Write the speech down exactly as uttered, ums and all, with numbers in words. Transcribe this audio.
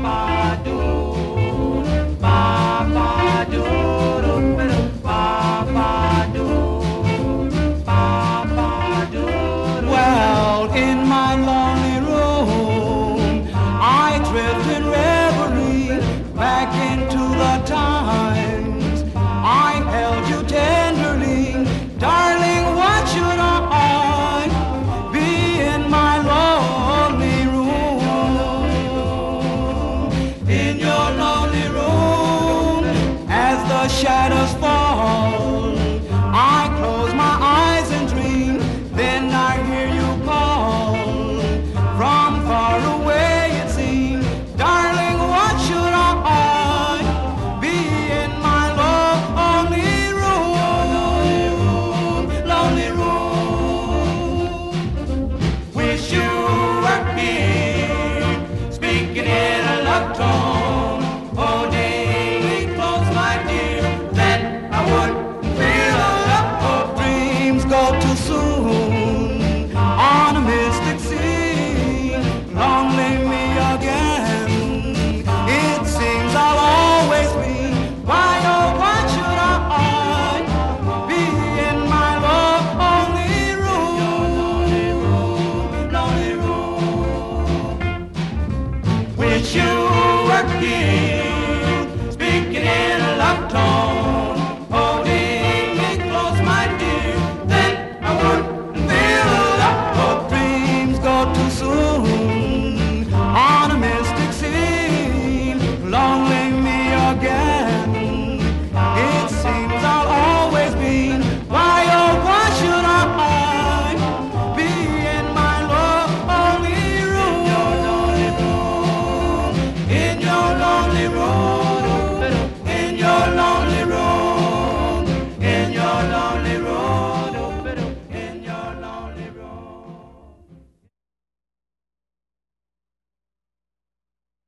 Well, in my lonely room, I drift in reverie back into the times I held you tenderly. Darling, what should I be in my lonely room? In your lonely room, as the shadows fall, I close my eyes and dream. Then I hear you call from far away, it seems. Darling, what should I be in my lonely room? Lonely room. Wish you were here, speaking in a love tone. Oh, daily close, my dear, that I would feel a love. Oh, dreams go too soon on a mystic sea. Lonely me again, it seems I'll always be. Why, oh, why should I be in my lonely room? Lonely room. Wish you